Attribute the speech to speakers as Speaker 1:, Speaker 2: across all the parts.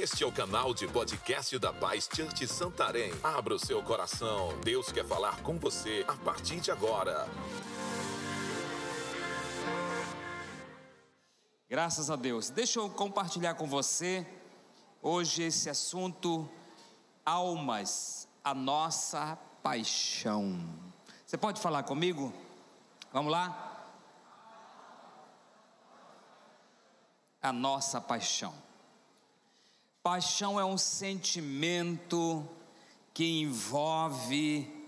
Speaker 1: Este é o canal de podcast da Paz Church Santarém. Abra o seu coração. Deus quer falar com você a partir de agora.
Speaker 2: Graças a Deus. Deixa eu compartilhar com você hoje esse assunto: almas, a nossa paixão. Você pode falar comigo? Vamos lá? A nossa paixão. Paixão é um sentimento que envolve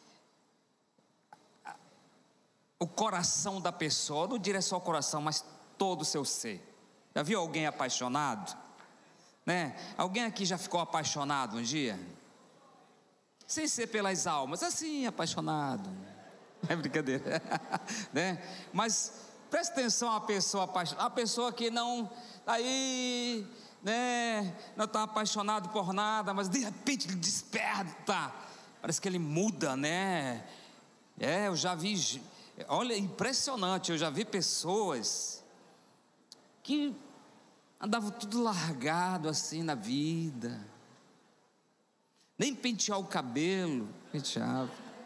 Speaker 2: o coração da pessoa. Não diria só o coração, mas todo o seu ser. Já viu alguém apaixonado? Né? Alguém aqui já ficou apaixonado um dia? Sem ser pelas almas, assim, apaixonado. É brincadeira. Né? Mas presta atenção, a pessoa apaixonada, a pessoa que não aí, né, não está apaixonado por nada, mas de repente ele desperta. Parece que ele muda, né? Eu já vi, olha, impressionante, eu já vi pessoas que andavam tudo largado assim na vida, nem pentear o cabelo penteava.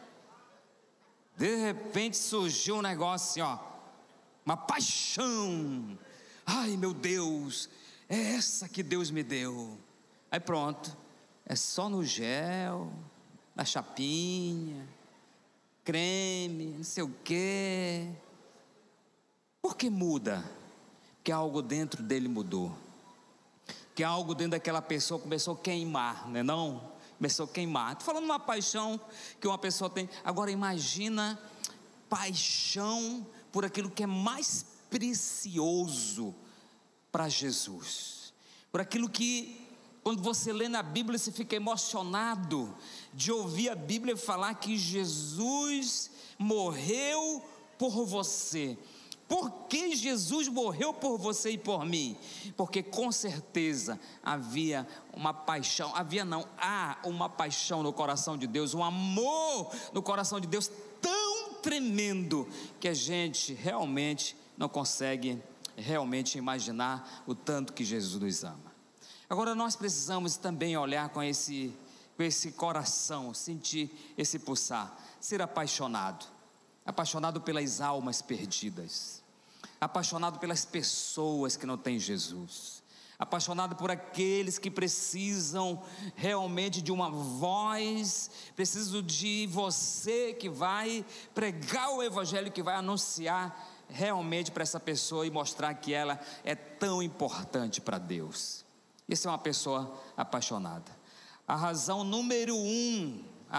Speaker 2: De repente surgiu um negócio assim, ó, uma paixão. Ai, meu Deus, é essa que Deus me deu. Aí pronto, é só no gel, na chapinha, creme, não sei o quê. Por que muda? Porque algo dentro dele mudou, que algo dentro daquela pessoa começou a queimar, não é não? Começou a queimar. Estou falando de uma paixão que uma pessoa tem. Agora imagina paixão por aquilo que é mais precioso para Jesus, por aquilo que, quando você lê na Bíblia, você fica emocionado de ouvir a Bíblia falar que Jesus morreu por você. Por que Jesus morreu por você e por mim? Porque com certeza havia uma paixão, há uma paixão no coração de Deus, um amor no coração de Deus tão tremendo que a gente realmente não consegue realmente imaginar o tanto que Jesus nos ama. Agora nós precisamos também olhar com esse coração, sentir esse pulsar, ser apaixonado pelas almas perdidas, apaixonado pelas pessoas que não têm Jesus, apaixonado por aqueles que precisam realmente de uma voz, precisam de você que vai pregar o evangelho, que vai anunciar realmente para essa pessoa e mostrar que ela é tão importante para Deus. Isso é uma pessoa apaixonada. A razão número um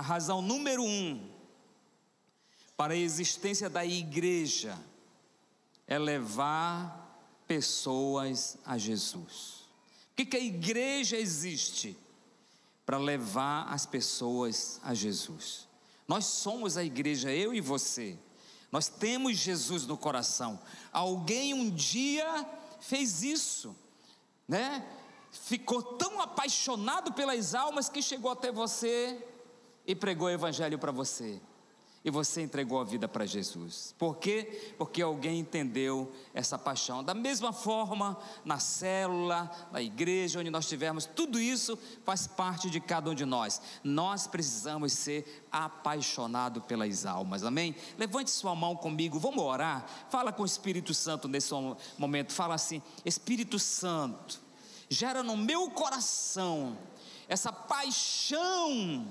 Speaker 2: para a existência da igreja é levar pessoas a Jesus. Por que a igreja existe? Para levar as pessoas a Jesus. Nós somos a igreja, eu e você. Nós temos Jesus no coração. Alguém um dia fez isso, né? Ficou tão apaixonado pelas almas que chegou até você e pregou o evangelho para você. E você entregou a vida para Jesus. Por quê? Porque alguém entendeu essa paixão. Da mesma forma, na célula, na igreja, onde nós estivermos, tudo isso faz parte de cada um de nós. Nós precisamos ser apaixonados pelas almas, amém? Levante sua mão comigo, vamos orar. Fala com o Espírito Santo nesse momento. Fala assim: Espírito Santo, gera no meu coração essa paixão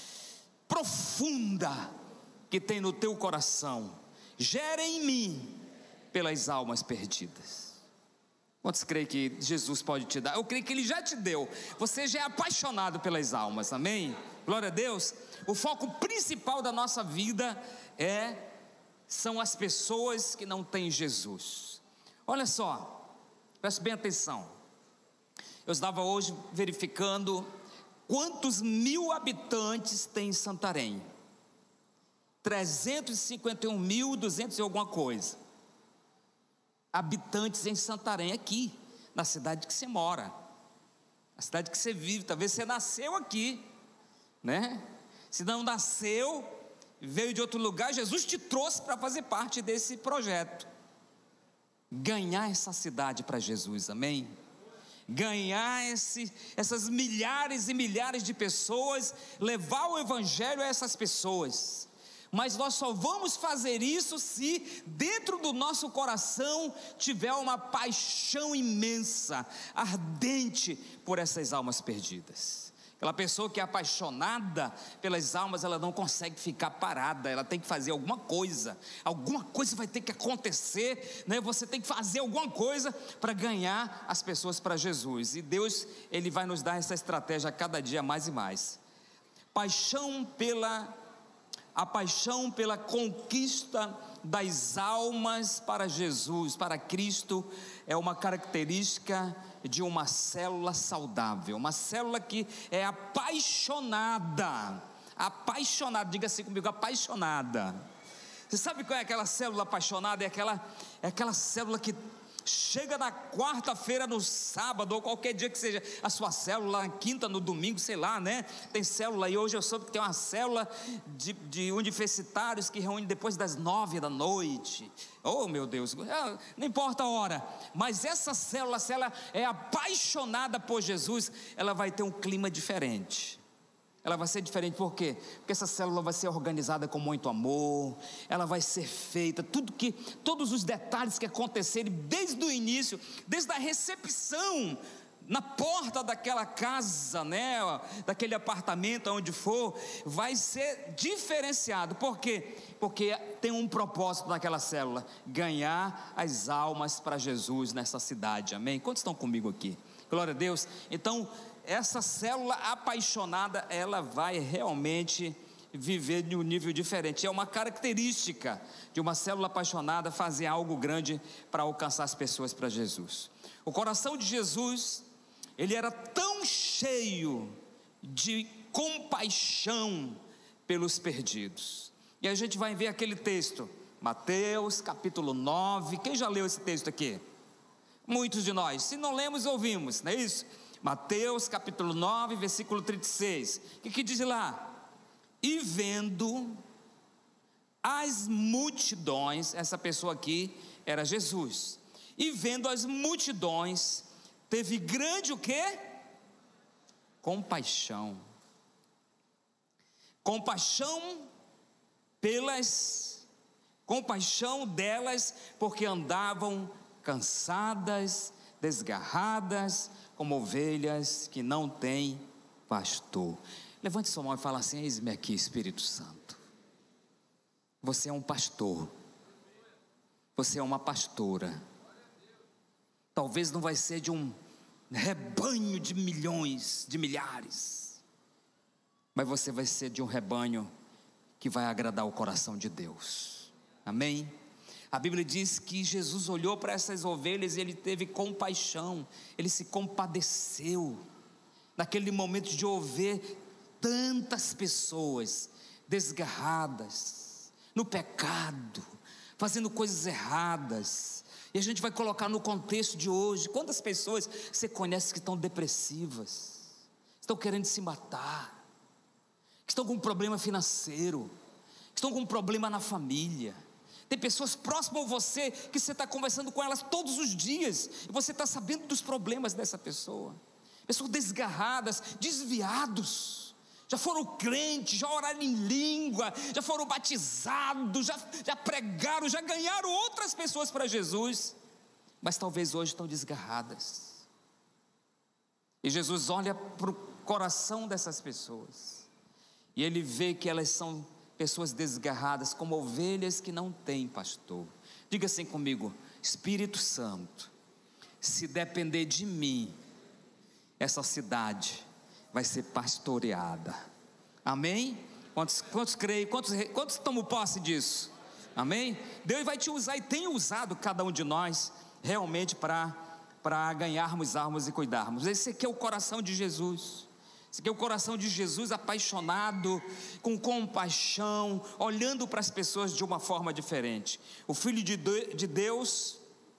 Speaker 2: profunda que tem no teu coração, gera em mim pelas almas perdidas. Quantos creem que Jesus pode te dar? Eu creio que Ele já te deu. Você já é apaixonado pelas almas, amém? Glória a Deus. O foco principal da nossa vida são as pessoas que não têm Jesus. Olha só, preste bem atenção. Eu estava hoje verificando quantos mil habitantes tem em Santarém. 351.200 e alguma coisa habitantes em Santarém, aqui na cidade que você mora, na cidade que você vive. Talvez você nasceu aqui, né? Se não nasceu, veio de outro lugar, Jesus te trouxe para fazer parte desse projeto, ganhar essa cidade para Jesus, amém? ganhar essas milhares e milhares de pessoas, levar o evangelho a essas pessoas. Mas nós só vamos fazer isso se dentro do nosso coração tiver uma paixão imensa, ardente por essas almas perdidas. Aquela pessoa que é apaixonada pelas almas, ela não consegue ficar parada, ela tem que fazer alguma coisa vai ter que acontecer, né? Você tem que fazer alguma coisa para ganhar as pessoas para Jesus. E Deus, Ele vai nos dar essa estratégia a cada dia mais e mais. A paixão pela conquista das almas para Jesus, para Cristo, é uma característica de uma célula saudável, uma célula que é apaixonada, diga assim comigo, apaixonada. Você sabe qual é aquela célula apaixonada? É aquela célula que chega na quarta-feira, no sábado, ou qualquer dia que seja a sua célula, na quinta, no domingo, sei lá, né? Tem célula, e hoje eu soube que tem uma célula de universitários que reúne depois das 9 da noite. Oh, meu Deus, não importa a hora, mas essa célula, se ela é apaixonada por Jesus, ela vai ter um clima diferente. Ela vai ser diferente, por quê? Porque essa célula vai ser organizada com muito amor, ela vai ser feita, todos os detalhes que acontecerem desde o início, desde a recepção, na porta daquela casa, né, daquele apartamento, onde for, vai ser diferenciado. Por quê? Porque tem um propósito naquela célula: ganhar as almas para Jesus nessa cidade, amém? Quantos estão comigo aqui? Glória a Deus. Então, essa célula apaixonada, ela vai realmente viver de um nível diferente. É uma característica de uma célula apaixonada fazer algo grande para alcançar as pessoas para Jesus. O coração de Jesus, ele era tão cheio de compaixão pelos perdidos. E a gente vai ver aquele texto, Mateus capítulo 9, quem já leu esse texto aqui? Muitos de nós, se não lemos, ouvimos, não é isso? Mateus capítulo 9, versículo 36, o que diz lá? E vendo as multidões, essa pessoa aqui era Jesus, e vendo as multidões, teve grande o quê? Compaixão delas, porque andavam cansadas, desgarradas, como ovelhas que não têm pastor. Levante sua mão e fala assim: eis-me aqui, Espírito Santo. Você é um pastor, você é uma pastora. Talvez não vai ser de um rebanho de milhões, de milhares, mas você vai ser de um rebanho que vai agradar o coração de Deus, amém? A Bíblia diz que Jesus olhou para essas ovelhas e ele teve compaixão, ele se compadeceu, naquele momento de ouvir tantas pessoas desgarradas, no pecado, fazendo coisas erradas. E a gente vai colocar no contexto de hoje: quantas pessoas você conhece que estão depressivas, estão querendo se matar, que estão com um problema financeiro, que estão com um problema na família? Tem pessoas próximas a você que você está conversando com elas todos os dias, e você está sabendo dos problemas dessa pessoa. Pessoas desgarradas, desviados, já foram crentes, já oraram em língua, já foram batizados, já pregaram, já ganharam outras pessoas para Jesus, mas talvez hoje estão desgarradas. E Jesus olha para o coração dessas pessoas, e Ele vê que elas são pessoas desgarradas, como ovelhas que não têm pastor. Diga assim comigo: Espírito Santo, se depender de mim, essa cidade vai ser pastoreada, amém? Quantos creem, quantos tomam posse disso? Amém? Deus vai te usar e tem usado cada um de nós realmente para ganharmos almas e cuidarmos. Esse aqui é o coração de Jesus. Esse aqui é o coração de Jesus, apaixonado, com compaixão, olhando para as pessoas de uma forma diferente. O Filho de Deus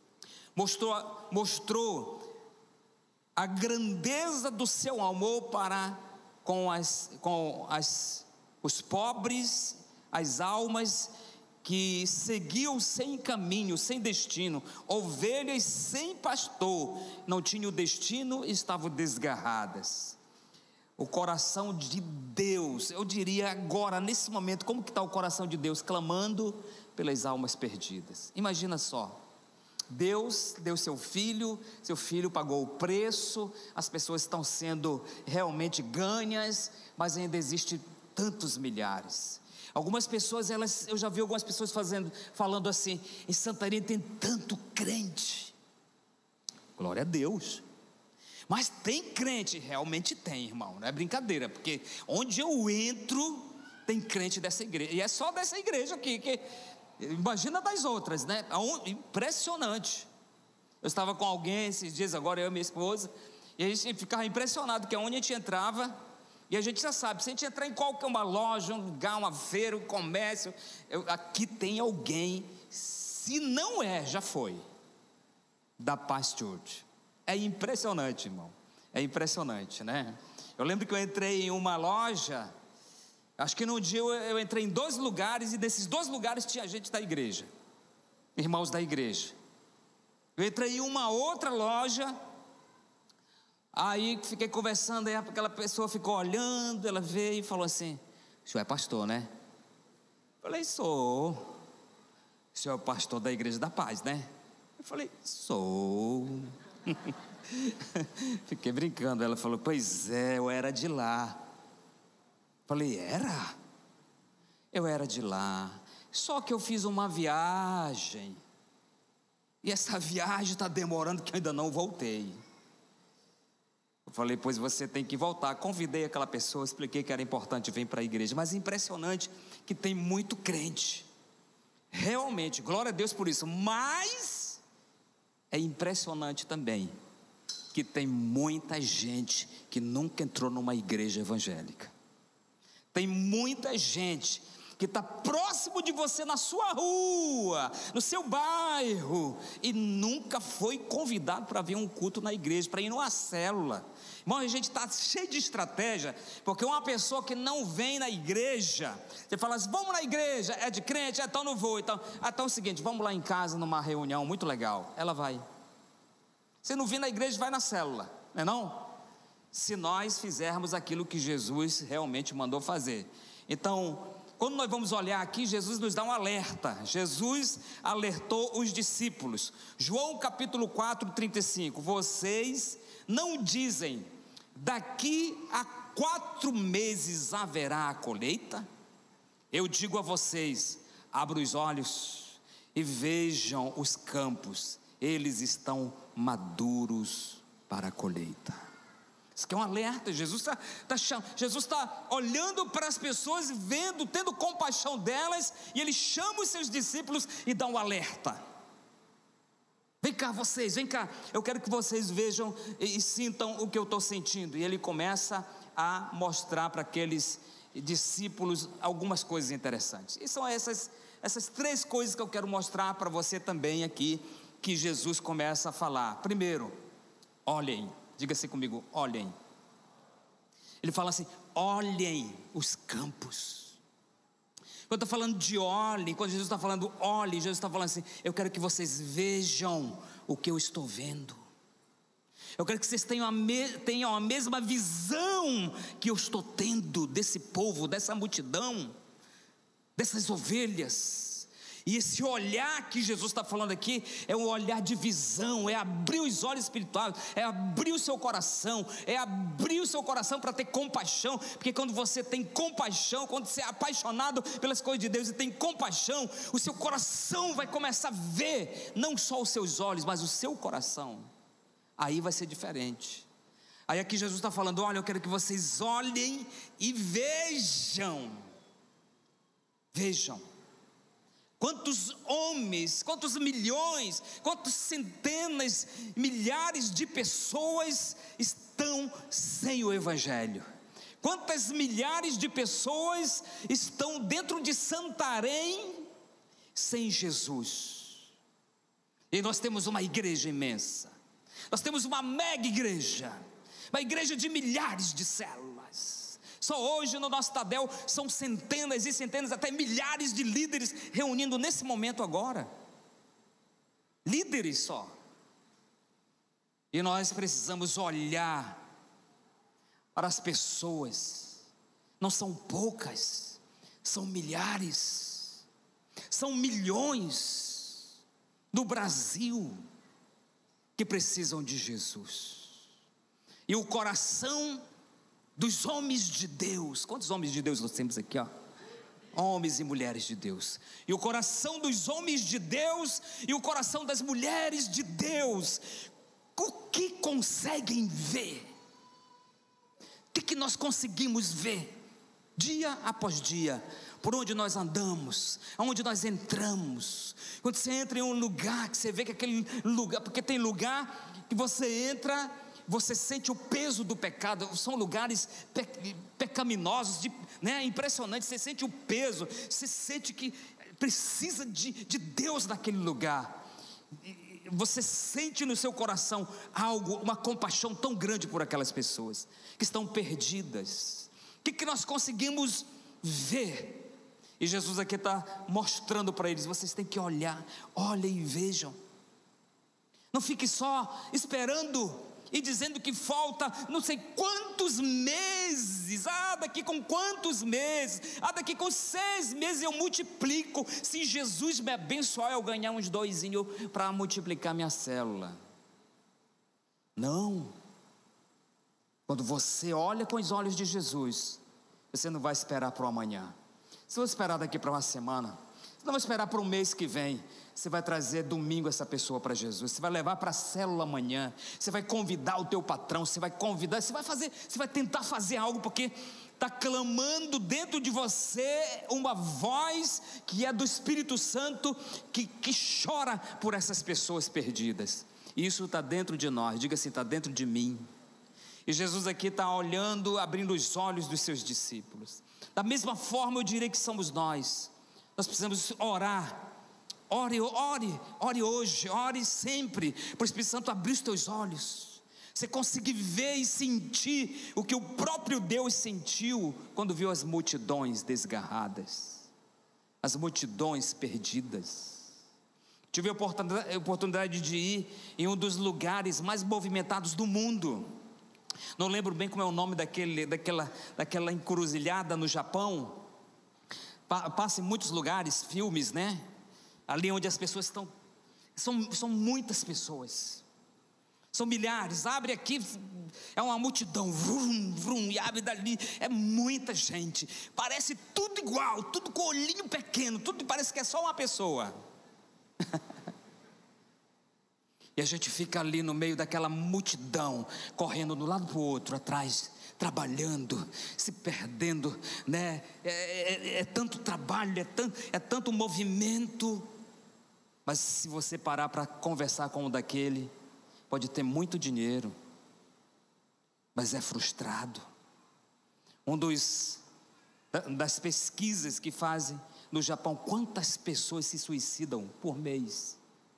Speaker 2: mostrou a grandeza do seu amor para com os pobres, as almas, que seguiam sem caminho, sem destino, ovelhas sem pastor, não tinham destino e estavam desgarradas. O coração de Deus, eu diria agora, nesse momento, como que está o coração de Deus? Clamando pelas almas perdidas. Imagina só, Deus deu seu filho pagou o preço, as pessoas estão sendo realmente ganhas, mas ainda existem tantos milhares. Algumas pessoas, eu já vi algumas pessoas falando assim: em Santarém tem tanto crente. Glória a Deus. Mas tem crente, realmente tem, irmão, não é brincadeira, porque onde eu entro tem crente dessa igreja, e é só dessa igreja aqui, que imagina das outras, né? Impressionante. Eu estava com alguém esses dias agora, eu e minha esposa, e a gente ficava impressionado, que onde a gente entrava, e a gente já sabe, se a gente entrar em qualquer uma loja, um lugar, uma feira, um comércio, aqui tem alguém, se não já foi, da Paz Church. É impressionante, irmão, é impressionante, né? Eu lembro que eu entrei em uma loja, acho que num dia eu entrei em 2 lugares, e desses 2 lugares tinha gente da igreja, irmãos da igreja. Eu entrei em uma outra loja, aí fiquei conversando, aí aquela pessoa ficou olhando, ela veio e falou assim: o senhor é pastor, né? Eu falei: sou. O senhor é o pastor da Igreja da Paz, né? Eu falei: sou. Fiquei brincando. Ela falou: pois é, eu era de lá. Falei: era? Eu era de lá, só que eu fiz uma viagem, e essa viagem está demorando, que eu ainda não voltei. Eu falei: pois você tem que voltar. Convidei aquela pessoa, expliquei que era importante vir para a igreja. Mas é impressionante que tem muito crente, realmente, glória a Deus por isso. Mas é impressionante também que tem muita gente que nunca entrou numa igreja evangélica. Tem muita gente que está próximo de você, na sua rua, no seu bairro, e nunca foi convidado para vir um culto na igreja, para ir numa célula. Irmão, a gente está cheio de estratégia, porque uma pessoa que não vem na igreja, você fala assim: vamos na igreja, é de crente, então não vou. Então é o seguinte, vamos lá em casa numa reunião muito legal. Ela vai. Se não vir na igreja, vai na célula, não é não? Se nós fizermos aquilo que Jesus realmente mandou fazer. Então, quando nós vamos olhar aqui, Jesus nos dá um alerta. Jesus alertou os discípulos. João capítulo 4, 35. Vocês não dizem: daqui a 4 meses haverá a colheita? Eu digo a vocês: abram os olhos e vejam os campos, eles estão maduros para a colheita. Isso aqui é um alerta. Jesus está olhando para as pessoas, vendo, tendo compaixão delas, e Ele chama os seus discípulos e dá um alerta. Vem cá vocês, vem cá, eu quero que vocês vejam e sintam o que eu estou sentindo. E Ele começa a mostrar para aqueles discípulos algumas coisas interessantes. E são essas 3 coisas que eu quero mostrar para você também aqui, que Jesus começa a falar. Primeiro, olhem. Diga assim comigo: olhem. Ele fala assim: olhem os campos. Quando eu estou falando de olhem, quando Jesus está falando olhem, Jesus está falando assim: eu quero que vocês vejam o que eu estou vendo. Eu quero que vocês tenham a mesma visão que eu estou tendo desse povo, dessa multidão, dessas ovelhas. E esse olhar que Jesus está falando aqui é um olhar de visão, é abrir os olhos espirituais, é abrir o seu coração, para ter compaixão, porque quando você tem compaixão, quando você é apaixonado pelas coisas de Deus e tem compaixão, o seu coração vai começar a ver, não só os seus olhos, mas o seu coração. Aí vai ser diferente. Aí aqui Jesus está falando: olha, eu quero que vocês olhem e vejam. Quantos homens, quantos milhões, quantas centenas, milhares de pessoas estão sem o Evangelho? Quantas milhares de pessoas estão dentro de Santarém sem Jesus? E nós temos uma igreja imensa, nós temos uma mega igreja, uma igreja de milhares de células, Só hoje no nosso Tadel são centenas e centenas, até milhares de líderes reunindo nesse momento agora. Líderes só. E nós precisamos olhar para as pessoas. Não são poucas, são milhares, são milhões do Brasil que precisam de Jesus. E o coração dos homens de Deus, quantos homens de Deus nós temos aqui, ó? Homens e mulheres de Deus. E o coração dos homens de Deus e o coração das mulheres de Deus, o que conseguem ver? O que nós conseguimos ver dia após dia, por onde nós andamos, aonde nós entramos? Quando você entra em um lugar, que você vê que aquele lugar, porque tem lugar que você entra, você sente o peso do pecado. São lugares pecaminosos, né? Impressionante, você sente o peso, você sente que precisa de Deus naquele lugar. Você sente no seu coração algo, uma compaixão tão grande por aquelas pessoas que estão perdidas. O que nós conseguimos ver? E Jesus aqui está mostrando para eles: vocês têm que olhar, olhem e vejam. Não fique só esperando e dizendo que falta não sei quantos meses. Daqui com quantos meses? Daqui com 6 meses eu multiplico. Se Jesus me abençoar, eu ganhar uns 2 para multiplicar minha célula. Não. Quando você olha com os olhos de Jesus, você não vai esperar para o amanhã. Você vai esperar daqui para uma semana. Você não vai esperar para o mês que vem. Você vai trazer domingo essa pessoa para Jesus. Você vai levar para a célula amanhã. Você vai convidar o teu patrão. Você vai convidar, você vai tentar fazer algo, porque está clamando dentro de você uma voz que é do Espírito Santo, que chora por essas pessoas perdidas. Isso está dentro de nós. Diga assim: está dentro de mim. E Jesus aqui está olhando, abrindo os olhos dos seus discípulos. Da mesma forma, eu direi que somos nós. Nós precisamos orar. Ore hoje, ore sempre, para o Espírito Santo abrir os teus olhos. Você conseguir ver e sentir o que o próprio Deus sentiu quando viu as multidões desgarradas, as multidões perdidas. Tive a oportunidade de ir em um dos lugares mais movimentados do mundo. Não lembro bem como é o nome daquela encruzilhada no Japão. Passa em muitos lugares, filmes, né? Ali onde as pessoas estão, são muitas pessoas, são milhares. Abre aqui, é uma multidão, vrum, vrum, e abre dali, é muita gente. Parece tudo igual, tudo com olhinho pequeno, tudo parece que é só uma pessoa. E a gente fica ali no meio daquela multidão, correndo de um lado para o outro, atrás, trabalhando, se perdendo, né? É tanto trabalho, é tanto movimento. Mas se você parar para conversar com um daquele, pode ter muito dinheiro, mas é frustrado. Das pesquisas que fazem no Japão, quantas pessoas se suicidam por mês?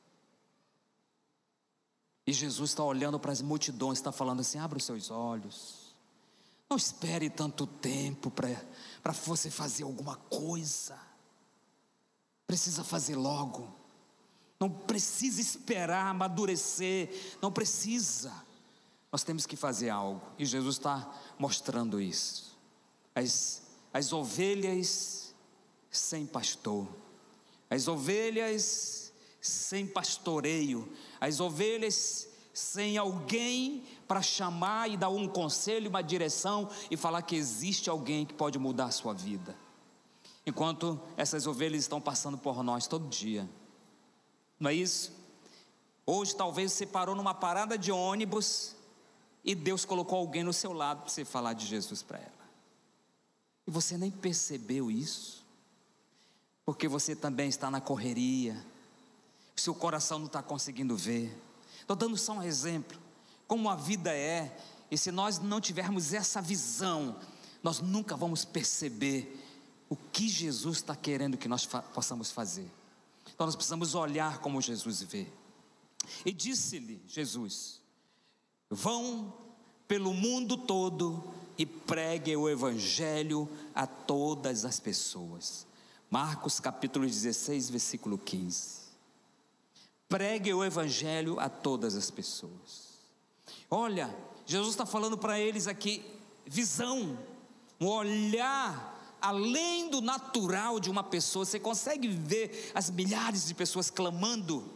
Speaker 2: E Jesus está olhando para as multidões, está falando assim: abra os seus olhos. Não espere tanto tempo para você fazer alguma coisa. Precisa fazer logo. Não precisa esperar amadurecer. Não precisa. Nós temos que fazer algo. E Jesus está mostrando isso. As ovelhas sem pastor. As ovelhas sem pastoreio. As ovelhas sem alguém para chamar e dar um conselho, uma direção e falar que existe alguém que pode mudar a sua vida. Enquanto essas ovelhas estão passando por nós todo dia. Não é isso? Hoje talvez você parou numa parada de ônibus e Deus colocou alguém no seu lado para você falar de Jesus para ela. E você nem percebeu isso, porque você também está na correria. O seu coração não está conseguindo ver. Estou dando só um exemplo, como a vida é. E se nós não tivermos essa visão, nós nunca vamos perceber o que Jesus está querendo que nós possamos fazer. Então nós precisamos olhar como Jesus vê. E disse-lhe Jesus: vão pelo mundo todo e pregue o evangelho a todas as pessoas. Marcos capítulo 16, versículo 15. Pregue o evangelho a todas as pessoas. Olha, Jesus está falando para eles aqui, visão, um olhar além do natural de uma pessoa. Você consegue ver as milhares de pessoas clamando.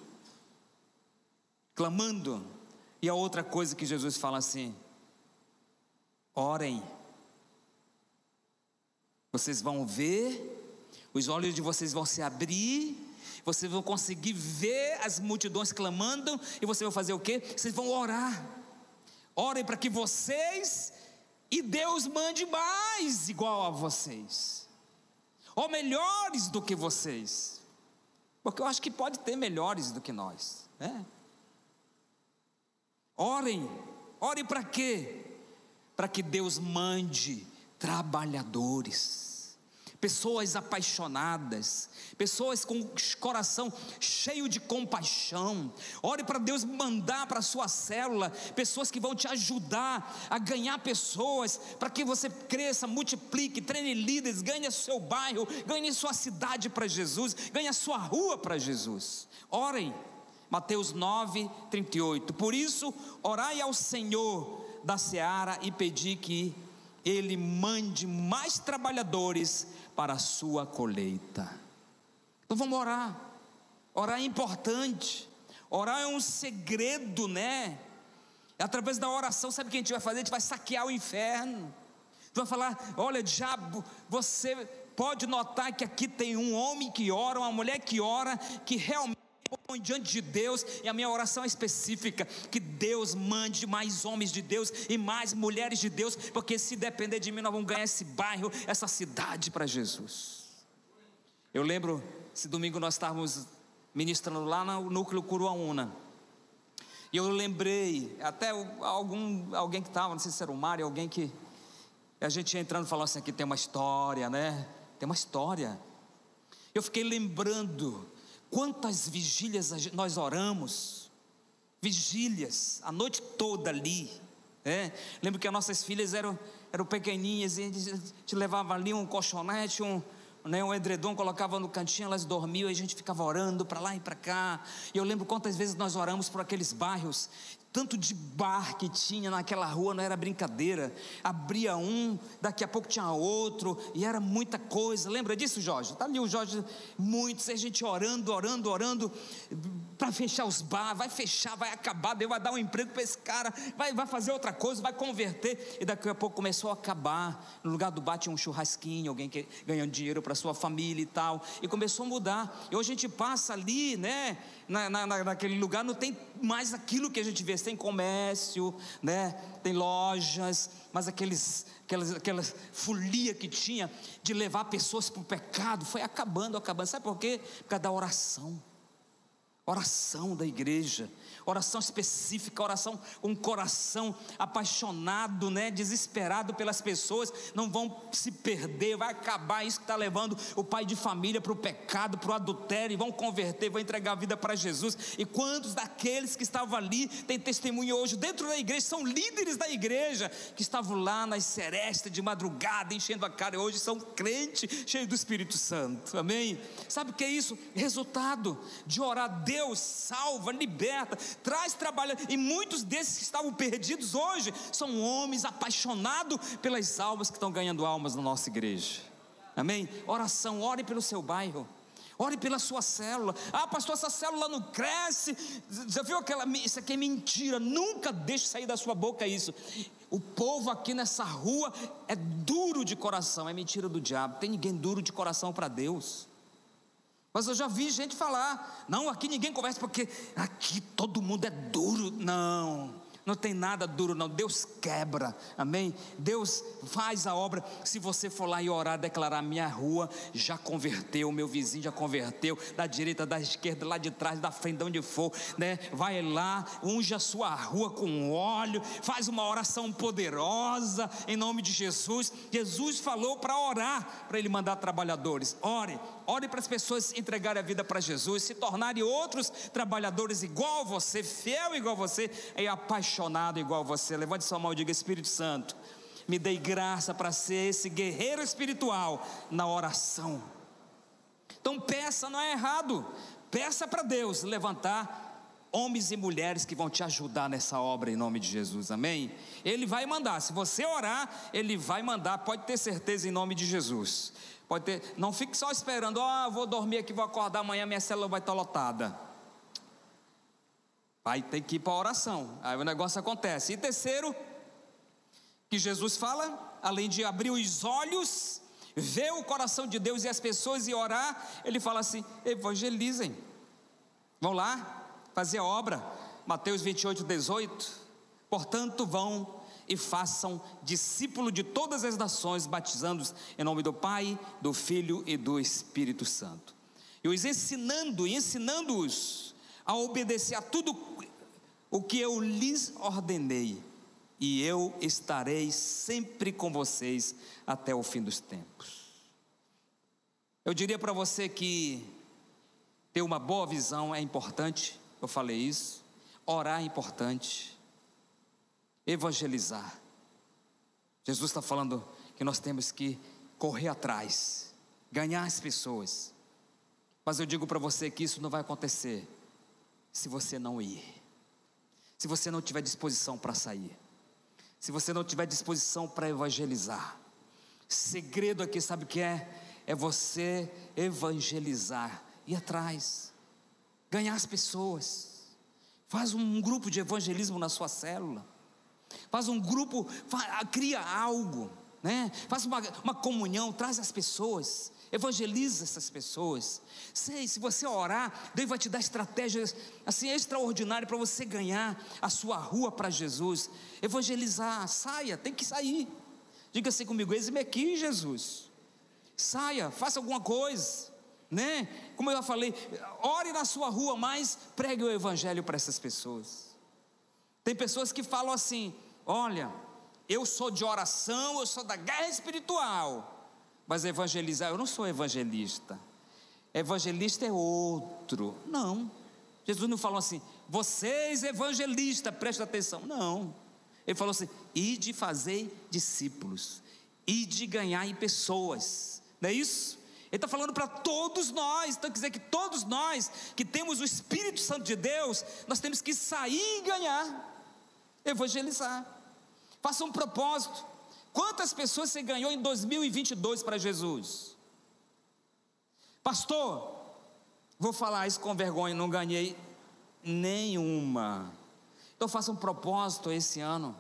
Speaker 2: E a outra coisa que Jesus fala assim: orem. Vocês vão ver, os olhos de vocês vão se abrir, vocês vão conseguir ver as multidões clamando, e você vai fazer o quê? Vocês vão orar. Orem para que vocês e Deus mande mais igual a vocês, ou melhores do que vocês, porque eu acho que pode ter melhores do que nós, né? Orem para quê? Para que Deus mande trabalhadores, pessoas apaixonadas, pessoas com o coração cheio de compaixão. Ore para Deus mandar para a sua célula pessoas que vão te ajudar a ganhar pessoas, para que você cresça, multiplique, treine líderes, ganhe o seu bairro, ganhe sua cidade para Jesus, ganhe a sua rua para Jesus. Orem. Mateus 9, 38. Por isso, orai ao Senhor da seara e pedi que Ele mande mais trabalhadores para a sua colheita. Então vamos orar. Orar é importante. Orar é um segredo, né? Através da oração, sabe o que a gente vai fazer? A gente vai saquear o inferno. A gente vai falar: olha, diabo, você pode notar que aqui tem um homem que ora, uma mulher que ora, que realmente põe diante de Deus, e a minha oração é específica: que Deus mande mais homens de Deus e mais mulheres de Deus, porque se depender de mim, nós vamos ganhar esse bairro, essa cidade para Jesus. Eu lembro, esse domingo nós estávamos ministrando lá no núcleo Curuaúna, e eu lembrei, até alguém que estava, não sei se era o Mário, alguém que a gente ia entrando, falou assim: aqui tem uma história, né? Tem uma história. Eu fiquei lembrando quantas vigílias nós oramos, vigílias, a noite toda ali, né? Lembro que as nossas filhas eram pequeninhas, e a gente levava ali um colchonete, um edredom, colocava no cantinho, elas dormiam, e a gente ficava orando para lá e para cá. E eu lembro quantas vezes nós oramos por aqueles bairros, tanto de bar que tinha naquela rua, não era brincadeira. Abria um, daqui a pouco tinha outro, e era muita coisa. Lembra disso, Jorge? Está ali o Jorge, muitos, a gente orando para fechar os bar. Vai fechar, vai acabar, Deus vai dar um emprego para esse cara, vai fazer outra coisa, vai converter. E daqui a pouco começou a acabar. No lugar do bar tinha um churrasquinho, alguém que ganhando dinheiro para sua família e tal, e começou a mudar. E hoje a gente passa ali, né, naquele lugar, não tem mais aquilo que a gente vê. Tem comércio, né? Tem lojas, mas aquela folia que tinha de levar pessoas para o pecado foi acabando. Sabe por quê? Por causa da oração da igreja, oração específica, oração com um coração apaixonado, né? Desesperado pelas pessoas, não vão se perder, vai acabar isso que está levando o pai de família para o pecado, para o adultério, e vão converter, vão entregar a vida para Jesus. E quantos daqueles que estavam ali têm testemunho hoje dentro da igreja, são líderes da igreja, que estavam lá nas serestas de madrugada, enchendo a cara, e hoje são crentes, cheios do Espírito Santo, amém? Sabe o que é isso? Resultado de orar. Deus salva, liberta, traz trabalho, e muitos desses que estavam perdidos hoje são homens apaixonados pelas almas que estão ganhando almas na nossa igreja, amém? Oração, ore pelo seu bairro, ore pela sua célula. Ah, pastor, essa célula não cresce, já viu isso aqui é mentira, nunca deixe sair da sua boca isso. O povo aqui nessa rua é duro de coração, é mentira do diabo, tem ninguém duro de coração para Deus. Mas eu já vi gente falar: não, aqui ninguém conversa porque aqui todo mundo é duro. Não tem nada duro não, Deus quebra, amém? Deus faz a obra. Se você for lá e orar, declarar: minha rua já converteu, meu vizinho já converteu, da direita, da esquerda, lá de trás, da frente, de onde for, né? Vai lá, unge a sua rua com óleo, faz uma oração poderosa em nome de Jesus. Jesus falou para orar, para Ele mandar trabalhadores. Ore para as pessoas entregarem a vida para Jesus, se tornarem outros trabalhadores igual a você, fiel igual a você, e apaixonado igual a você. Levante sua mão e diga: Espírito Santo, me dê graça para ser esse guerreiro espiritual na oração. Então peça, não é errado, peça para Deus levantar homens e mulheres que vão te ajudar nessa obra em nome de Jesus, amém? Ele vai mandar, se você orar, Ele vai mandar, pode ter certeza em nome de Jesus. Pode ter, não fique só esperando, vou dormir aqui, vou acordar amanhã, minha célula vai estar lotada. Vai ter que ir para a oração, aí o negócio acontece. E terceiro, que Jesus fala, além de abrir os olhos, ver o coração de Deus e as pessoas e orar, Ele fala assim: evangelizem, vão lá fazer a obra. Mateus 28:18, portanto vão e façam discípulo de todas as nações, batizando-os em nome do Pai, do Filho e do Espírito Santo, e os ensinando-os a obedecer a tudo o que eu lhes ordenei, e eu estarei sempre com vocês até o fim dos tempos. Eu diria para você que ter uma boa visão é importante, eu falei isso. Orar é importante, evangelizar. Jesus está falando que nós temos que correr atrás, ganhar as pessoas. Mas eu digo para você que isso não vai acontecer se você não ir, se você não tiver disposição para sair, se você não tiver disposição para evangelizar. Segredo aqui, sabe o que é? É você evangelizar, ir atrás, ganhar as pessoas. Faz um grupo de evangelismo na sua célula, faz um grupo, cria algo, né? Faz uma comunhão, traz as pessoas, evangeliza essas pessoas. Se você orar, Deus vai te dar estratégias assim extraordinárias para você ganhar a sua rua para Jesus. Evangelizar, saia, tem que sair. Diga assim comigo: eis-me aqui, Jesus. Saia, faça alguma coisa, né? Como eu já falei, ore na sua rua, mas pregue o evangelho para essas pessoas. Tem pessoas que falam assim: olha, eu sou de oração, eu sou da guerra espiritual, mas evangelizar, eu não sou evangelista. Evangelista é outro. Não, Jesus não falou assim: vocês evangelistas, prestem atenção. Não, Ele falou assim: ide fazer discípulos, ide ganhar em pessoas, não é isso? Ele está falando para todos nós. Então quer dizer que todos nós que temos o Espírito Santo de Deus, nós temos que sair e ganhar, evangelizar. Faça um propósito. Quantas pessoas você ganhou em 2022 para Jesus? Pastor, vou falar isso com vergonha, não ganhei nenhuma. Então faça um propósito esse ano.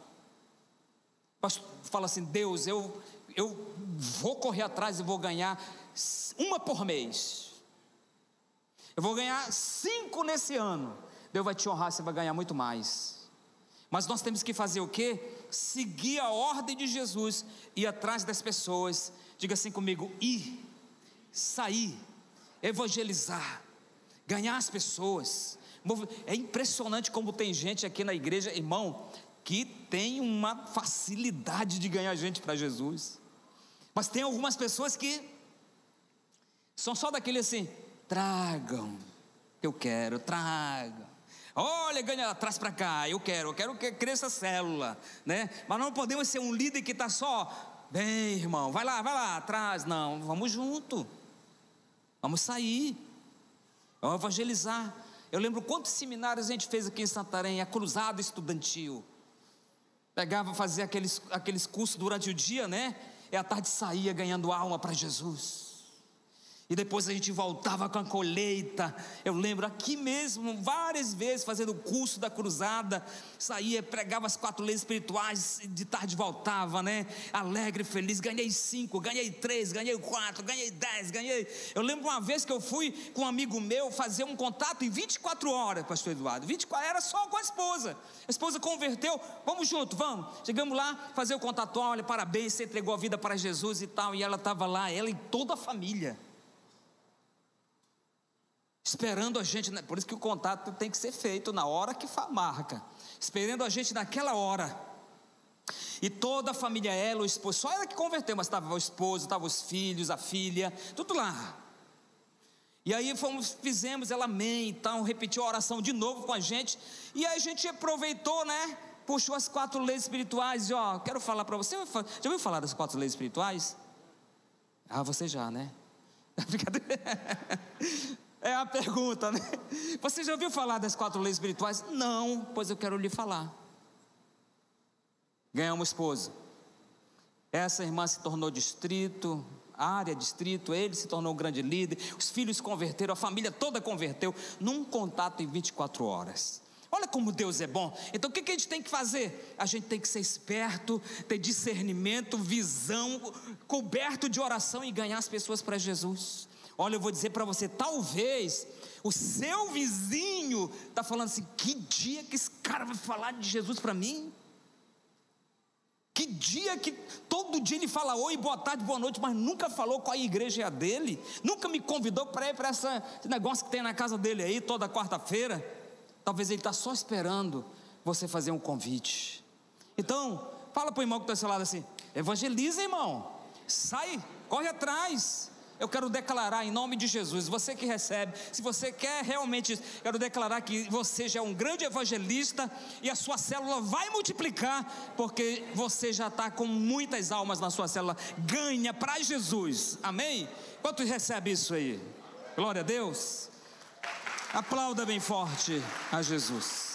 Speaker 2: Fala assim: Deus, eu vou correr atrás e vou ganhar uma por mês. Eu vou ganhar 5 nesse ano. Deus vai te honrar, você vai ganhar muito mais. Mas nós temos que fazer o quê? Seguir a ordem de Jesus, ir atrás das pessoas. Diga assim comigo: ir, sair, evangelizar, ganhar as pessoas. É impressionante como tem gente aqui na igreja, irmão, que tem uma facilidade de ganhar gente para Jesus. Mas tem algumas pessoas que são só daquele assim: tragam, eu quero, tragam. Olha, ganha, traz para cá, eu quero que cresça a célula, né? Mas não podemos ser um líder que está só, bem, irmão, vai lá, atrás. Não, vamos junto, vamos sair, vamos evangelizar. Eu lembro quantos seminários a gente fez aqui em Santarém, a cruzada estudantil. Pegava, fazia aqueles cursos durante o dia, né? E à tarde saía ganhando alma para Jesus. E depois a gente voltava com a colheita. Eu lembro aqui mesmo, várias vezes, fazendo o curso da cruzada. Saía, pregava as 4 leis espirituais, de tarde voltava, né? Alegre, feliz, ganhei 5, ganhei 3, ganhei 4, ganhei 10, ganhei. Eu lembro uma vez que eu fui com um amigo meu fazer um contato em 24 horas, pastor Eduardo. 24, era só com a esposa. A esposa converteu, vamos junto, vamos. Chegamos lá, fazer o contato, olha, parabéns, você entregou a vida para Jesus e tal. E ela estava lá, ela e toda a família, esperando a gente, por isso que o contato tem que ser feito na hora que marca, esperando a gente naquela hora. E toda a família, ela, o esposo, só ela que converteu, mas estava o esposo, estavam os filhos, a filha, tudo lá. E aí fizemos, ela amém, então repetiu a oração de novo com a gente. E aí a gente aproveitou, né? puxou as 4 leis espirituais e quero falar para você. Já ouviu falar das 4 leis espirituais? Você já, né? É a pergunta, né? Você já ouviu falar das 4 leis espirituais? Não, pois eu quero lhe falar. Ganhar uma esposa. Essa irmã se tornou distrito, área, distrito, ele se tornou um grande líder, os filhos se converteram, a família toda converteu, num contato em 24 horas. Olha como Deus é bom. Então o que a gente tem que fazer? A gente tem que ser esperto, ter discernimento, visão, coberto de oração e ganhar as pessoas para Jesus. Olha, eu vou dizer para você, talvez o seu vizinho está falando assim: que dia que esse cara vai falar de Jesus para mim? Que dia que todo dia ele fala oi, boa tarde, boa noite, mas nunca falou qual a igreja é a dele, nunca me convidou para ir para esse negócio que tem na casa dele aí toda quarta-feira. Talvez ele está só esperando você fazer um convite. Então, fala para o irmão que está ao seu lado assim: evangeliza, irmão, sai, corre atrás. Eu quero declarar em nome de Jesus, você que recebe, se você quer realmente, quero declarar que você já é um grande evangelista e a sua célula vai multiplicar, porque você já está com muitas almas na sua célula. Ganha para Jesus, amém? Quantos recebe isso aí? Glória a Deus. Aplauda bem forte a Jesus.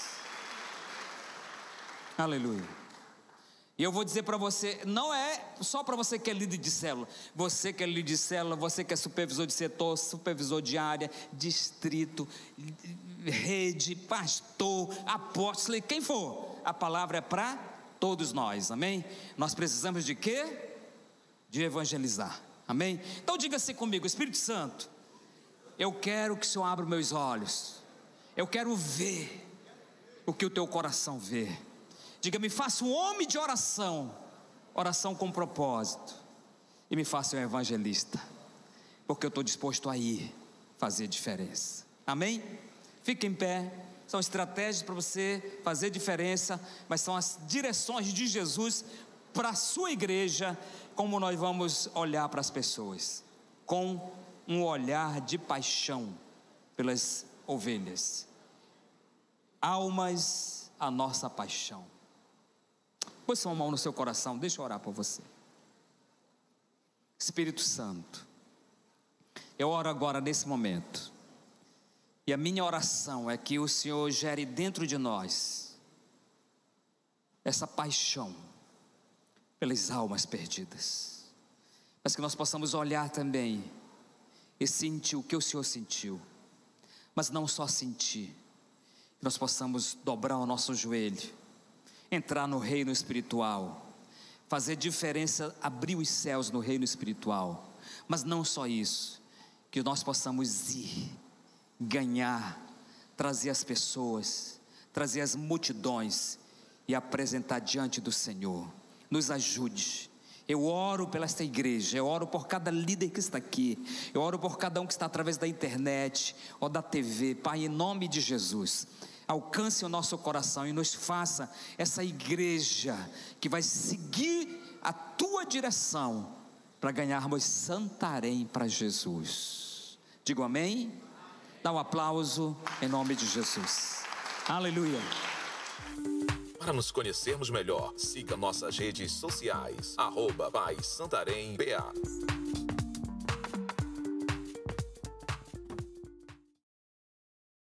Speaker 2: Aleluia. E eu vou dizer para você, não é só para você que é líder de célula. Você que é líder de célula, você que é supervisor de setor, supervisor de área, distrito, rede, pastor, apóstolo, quem for. A palavra é para todos nós, amém? Nós precisamos de quê? De evangelizar, amém? Então diga assim comigo: Espírito Santo, eu quero que o Senhor abra meus olhos. Eu quero ver o que o teu coração vê. Diga: me faça um homem de oração, oração com propósito, e me faça um evangelista, porque eu estou disposto a ir fazer diferença, amém? Fique em pé. São estratégias para você fazer diferença, mas são as direções de Jesus para a sua igreja, como nós vamos olhar para as pessoas, com um olhar de paixão pelas ovelhas. Almas, a nossa paixão. Põe sua mão no seu coração, deixa eu orar por você. Espírito Santo, eu oro agora nesse momento, e a minha oração é que o Senhor gere dentro de nós essa paixão pelas almas perdidas, mas que nós possamos olhar também e sentir o que o Senhor sentiu, mas não só sentir, que nós possamos dobrar o nosso joelho, entrar no reino espiritual, fazer diferença, abrir os céus no reino espiritual. Mas não só isso, que nós possamos ir, ganhar, trazer as pessoas, trazer as multidões e apresentar diante do Senhor. Nos ajude. Eu oro pela esta igreja, eu oro por cada líder que está aqui, eu oro por cada um que está através da internet ou da TV. Pai, em nome de Jesus, alcance o nosso coração e nos faça essa igreja que vai seguir a tua direção para ganharmos Santarém para Jesus. Digo amém? Dá um aplauso em nome de Jesus. Aleluia.
Speaker 1: Para nos conhecermos melhor, siga nossas redes sociais, @PazSantarém BA.